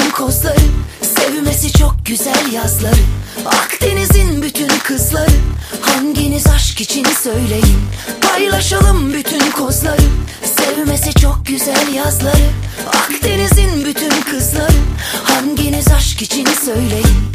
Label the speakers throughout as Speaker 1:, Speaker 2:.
Speaker 1: bütün kozları, sevmesi çok güzel yazları. Akdeniz'in bütün kızları, hanginiz aşk için söyleyin. Paylaşalım bütün kozları, sevmesi çok güzel yazları. Akdeniz'in bütün kızları, hanginiz aşk için söyleyin.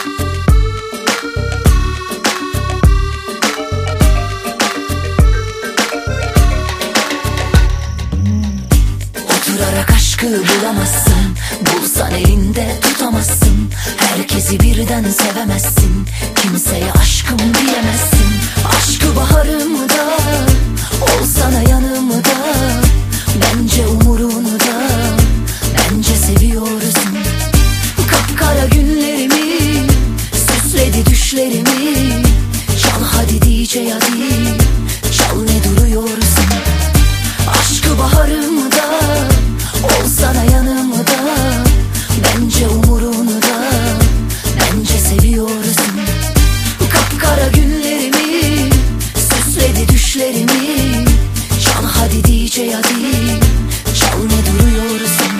Speaker 1: Oturarak aşkı bulamazsın, bulsan elinde tutamazsın. Herkesi birden sevemezsin, kimseye aşkım diyemezsin. Aşkı baharımda, olsana yanımda. Bence umurunda, bence seviyorsun. Kapkara günlerimi, süsledi düşlerimi. Çal hadi DJ hadi, çal ne duruyorsun. Aşkı baharımda, olsana yanımda. Bence umurunda, bence seviyorsun. Kapkara günlerimi, süsledi düşlerimi. Çal hadi DJ hadi, çal ne duruyorsun.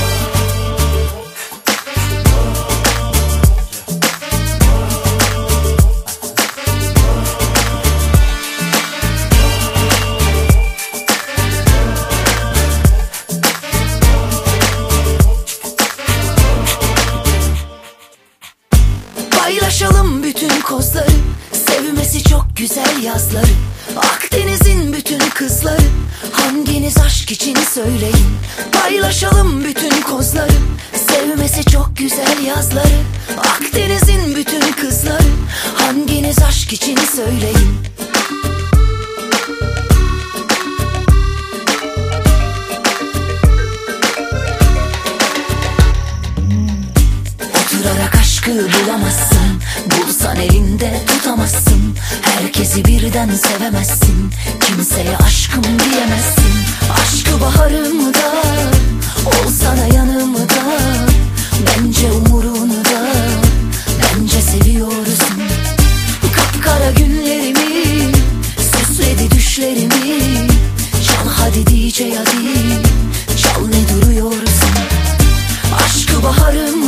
Speaker 1: Paylaşalım bütün kozları, sevmesi çok güzel yazları. Akdeniz'in bütün kızları, hanginiz aşk için söyleyin. Paylaşalım bütün kozları, sevmesi çok güzel yazları. Akdeniz'in bütün kızları, hanginiz aşk için söyleyin. Oturarak aşkı bulamazsın, bulsan elinde tutamazsın. Herkesi birden sevemezsin, kimseye aşkım diyemezsin. Aşkı baharımda, olsana yanımda. Bence umurunda, bence seviyorsun. Kapkara günlerimi, süsledi düşlerimi. Çal hadi DJ hadi, çal ne duruyorsun. Aşkı baharımda,